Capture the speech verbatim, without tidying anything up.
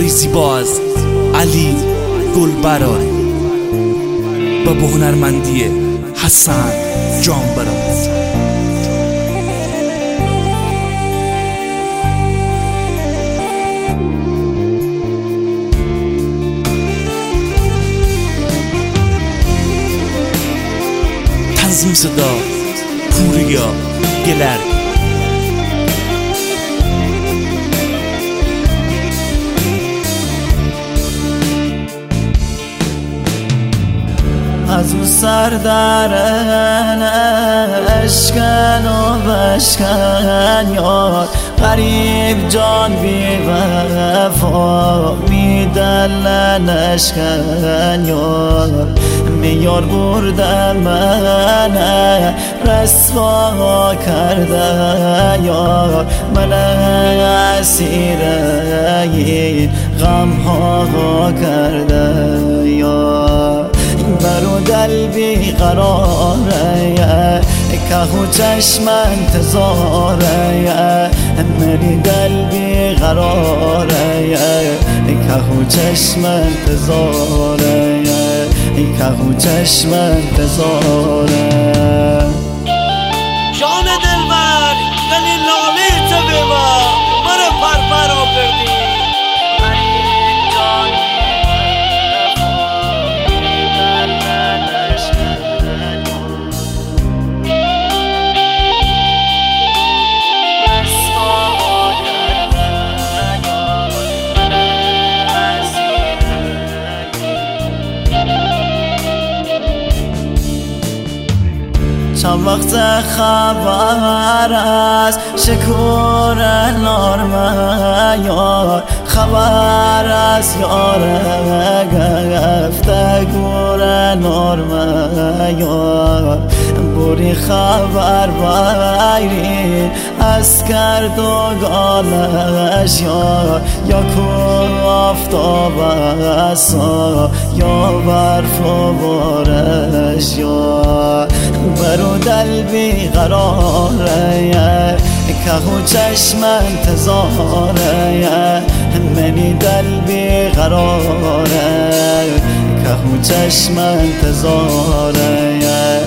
اجرای زیبا از علی گلبراری و با هنرمندی حسن جانبران. تنظیم صدا پوریا گلر. از او سر درن اشکن و بشکن یار، غریب جان بی وفا میدلن اشکن یار. میار برده من رسوا کرده یار، من اسیر این غم ها کرده یار. برو دل بی قراره که و چشم انتظاره، منی دل بی قراره که و چشم انتظاره، که و چشم انتظاره. جان دلبر دلی لاله تو ببا مرا پرپر آوردی. چند وقت خبر از شکور نارم یار، خبر از یار گفتگور نارم یار. بوری خبر بایری از کرد و گالش یار، یا کو آفتاب اسا یا برف و بارش یار. برو دل بی قراره که و چشم انتظاره، منی دل بی قراره که و چشم انتظاره.